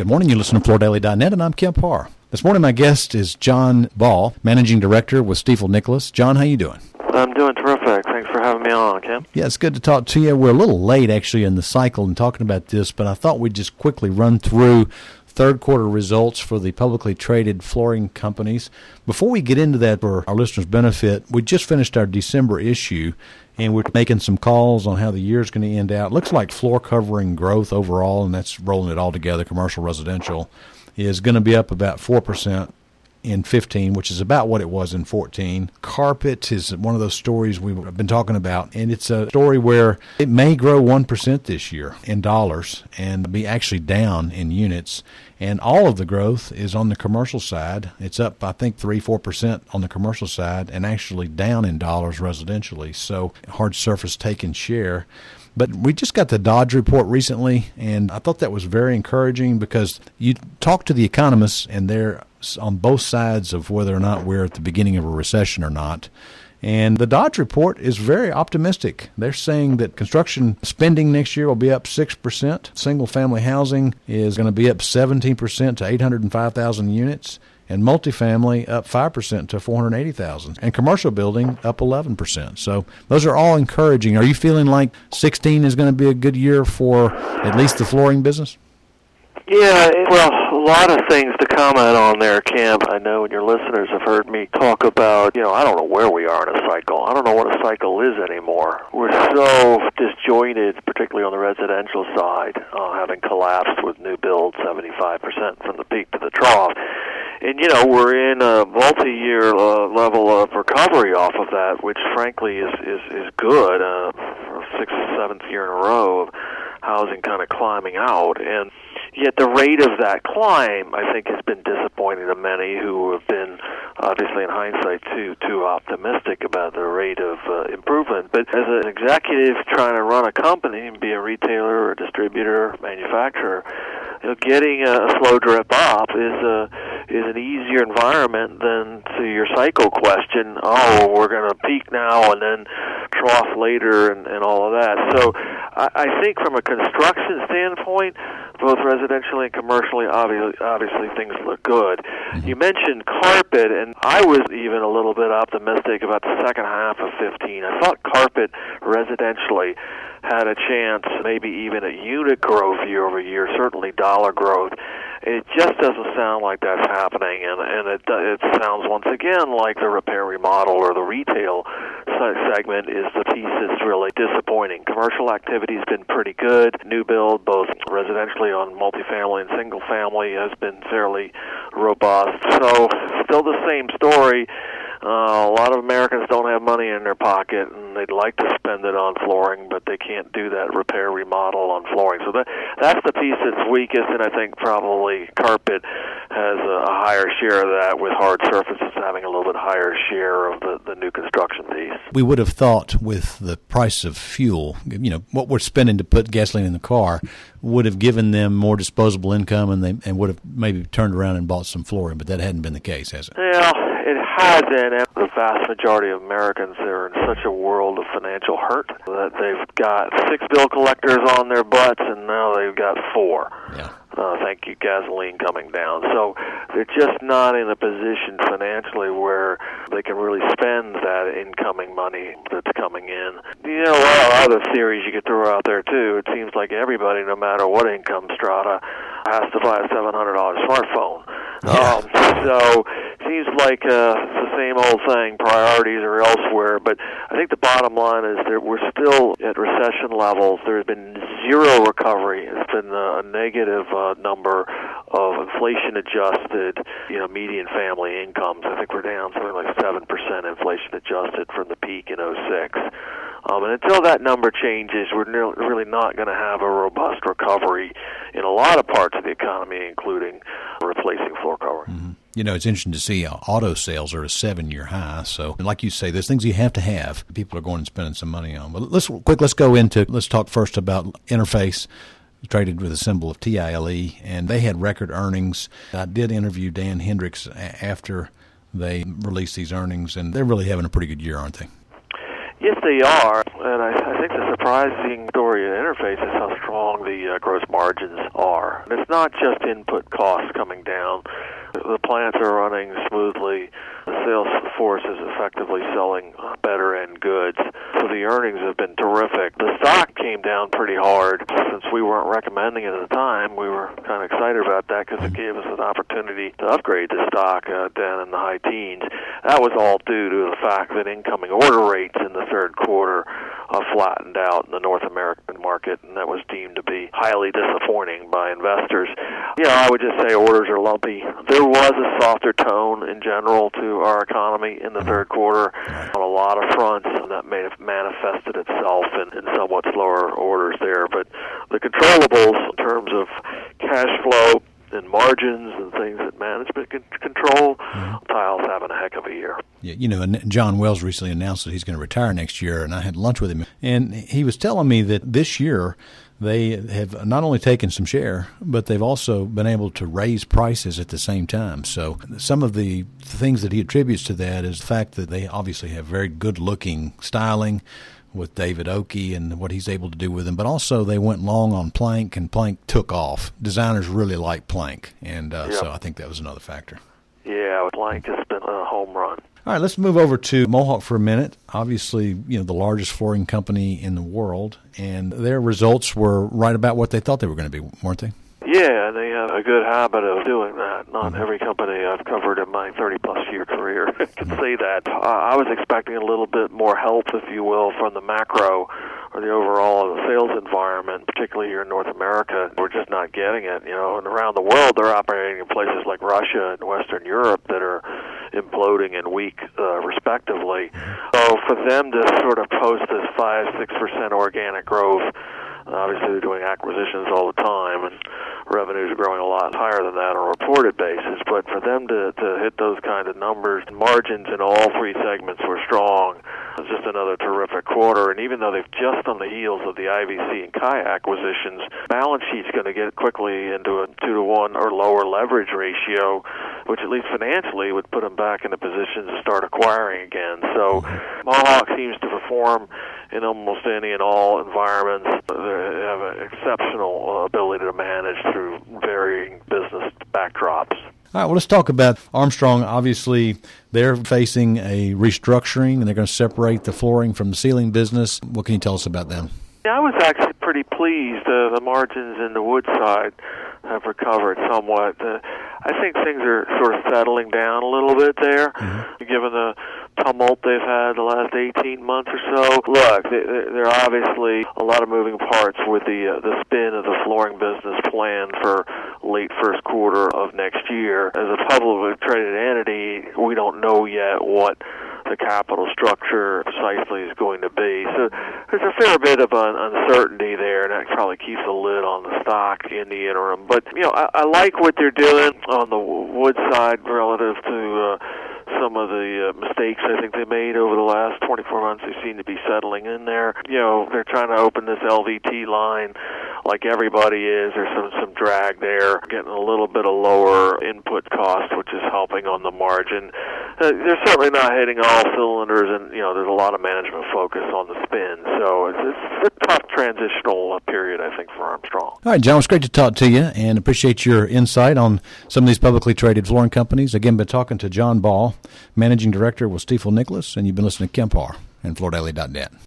Good morning. You listen to FloorDaily.net, and I'm Kemp Parr. This morning, my guest is John Ball, Managing Director with Stifel Nicolaus. John, how you doing? I'm doing terrific. Thanks for having me on, Kim. Yeah, it's good to talk to you. We're a little late, actually, in the cycle in talking about this, but I thought we'd just quickly run through third quarter results for the publicly traded flooring companies. Before we get into that, for our listeners' benefit, we just finished our December issue, and we're making some calls on how the year's going to end out. Looks like floor covering growth overall, and that's rolling it all together, commercial, residential, is going to be up about 4% in 15, which is about what it was in 14. Carpet is one of those stories we've been talking about, and it's a story where it may grow 1% this year in dollars and be actually down in units. And all of the growth is on the commercial side. It's up, I think, 3-4% on the commercial side and actually down in dollars residentially. So hard surface taking share. But we just got the Dodge report recently, and I thought that was very encouraging because you talk to the economists, and they're on both sides of whether or not we're at the beginning of a recession or not. And the Dodge report is very optimistic. They're saying that construction spending next year will be up 6%. Single-family housing is going to be up 17% to 805,000 units. And multifamily up 5% to 480,000, and commercial building up 11%. So those are all encouraging. Are you feeling like 16 is going to be a good year for at least the flooring business? Yeah, well, a lot of things to comment on there, Cam. I know your listeners have heard me talk about, I don't know where we are in a cycle. I don't know what a cycle is anymore. We're so disjointed, particularly on the residential side, having collapsed with new build 75% from the peak to the trough. And, we're in a multi-year level of recovery off of that, which frankly is good, for 6th or 7th year in a row of housing kind of climbing out. And yet the rate of that climb, I think, has been disappointing to many who have been, obviously in hindsight, too optimistic about the rate of improvement. But as an executive trying to run a company, be a retailer or a distributor, manufacturer, getting a slow drip up is an easier environment than, to your cycle question, we're going to peak now and then trough later and all of that. So I think from a construction standpoint, both residentially and commercially, obviously things look good. You mentioned carpet, and I was even a little bit optimistic about the second half of 15. I thought carpet residentially had a chance, maybe even at unit growth year over year, certainly dollar growth. It just doesn't sound like that's happening, and it sounds once again like the repair remodel or the retail segment is the piece that's really disappointing. Commercial activity has been pretty good. New build, both residentially on multifamily and single family, has been fairly robust. So still the same story. A lot of Americans don't have money in their pocket, and they'd like to spend it on flooring, but they can't do that repair remodel on flooring. So that's the piece that's weakest, and I think probably carpet has a higher share of that, with hard surfaces having a little bit higher share of the new construction piece. We would have thought with the price of fuel, what we're spending to put gasoline in the car would have given them more disposable income, and would have maybe turned around and bought some flooring, but that hadn't been the case, has it? Yeah, it hasn't. The vast majority of Americans are in such a world of financial hurt that they've got 6 bill collectors on their butts, and now they've got 4. Yeah. Thank you, gasoline coming down. So they're just not in a position financially where they can really spend that incoming money that's coming in. A lot of other theories you could throw out there, too. It seems like everybody, no matter what income strata, has to buy a $700 smartphone. Yeah. So it seems like it's the same old thing, priorities are elsewhere. But I think the bottom line is that we're still at recession levels. There's been zero recovery. It's been a negative number of inflation-adjusted, median family incomes. I think we're down something like 7% inflation-adjusted from the peak in '06. And until that number changes, we're really not going to have a robust recovery in a lot of parts of the economy, including replacing floor covering. Mm-hmm. It's interesting to see auto sales are a 7-year high. So, like you say, there's things you have to have. People are going and spending some money on. But let's talk first about Interface, traded with a symbol of TILE, and they had record earnings. I did interview Dan Hendricks after they released these earnings, and they're really having a pretty good year, aren't they? Yes, they are, and I think the surprising story at Interface is how strong the gross margins are. And it's not just input costs coming down. The plants are running smoothly. The sales force is effectively selling better-end goods. So the earnings have been terrific. The stock came down pretty hard. Since we weren't recommending it at the time, we were kind of excited about that because it gave us an opportunity to upgrade the stock down in the high teens. That was all due to the fact that incoming order rates in the third quarter flattened out in the North American market, and that was deemed to be highly disappointing by investors. I would just say orders are lumpy. There was a softer tone in general to our economy in the third quarter on a lot of fronts, and that may have manifested itself in somewhat slower orders there. But the controllables in terms of cash flow and margins and things that management can control, Tile's having a heck of a year. Yeah, and John Wells recently announced that he's going to retire next year, and I had lunch with him, and he was telling me that this year they have not only taken some share, but they've also been able to raise prices at the same time. So some of the things that he attributes to that is the fact that they obviously have very good-looking styling with David Oakey and what he's able to do with them, but also they went long on Plank, and Plank took off. Designers really like Plank, and so I think that was another factor. Yeah, Plank has been a home run. All right, let's move over to Mohawk for a minute. Obviously, the largest flooring company in the world, and their results were right about what they thought they were going to be, weren't they? Yeah, and they have a good habit of doing that. Not every company I've covered in my 30-plus year career can say that. I was expecting a little bit more help, if you will, from the macro or the overall sales environment, particularly here in North America. We're just not getting it. And around the world, they're operating in places like Russia and Western Europe that are imploding and weak, respectively. So for them to sort of post this 5-6% organic growth, obviously they're doing acquisitions all the time, and revenues are growing a lot higher than that on a reported basis. But for them to hit those kind of numbers, margins in all three segments were strong. It's just another terrific quarter. And even though they've just on the heels of the IVC and Kai acquisitions, balance sheet's going to get quickly into a 2-to-1 or lower leverage ratio, which at least financially would put them back in a position to start acquiring again. So Mohawk seems to perform in almost any and all environments. They have an exceptional ability to manage through varying business backdrops. All right, well, let's talk about Armstrong. Obviously, they're facing a restructuring, and they're going to separate the flooring from the ceiling business. What can you tell us about them? Yeah, I was actually pretty pleased. The margins in the wood side have recovered somewhat. I think things are sort of settling down a little bit there, given the tumult they've had the last 18 months or so. Look, there are obviously a lot of moving parts with the spin of the flooring business planned for late first quarter of next year. As a publicly traded entity, we don't know yet what the capital structure precisely is going to be. So there's a fair bit of uncertainty there, and that probably keeps a lid on the stock in the interim. But, I like what they're doing on the wood side relative to some of the mistakes I think they made over the last 24 months. They seem to be settling in there. They're trying to open this LVT line like everybody is. There's some drag there, getting a little bit of lower input cost, which is helping on the margin. They're certainly not hitting all cylinders, and there's a lot of management focus on the spin. So it's a tough transitional period, I think, for Armstrong. All right, John, it's great to talk to you, and appreciate your insight on some of these publicly traded flooring companies. Again, been talking to John Ball, Managing Director with Stifel Nicolaus, and you've been listening to Kemp Harr and FloorDaily.net.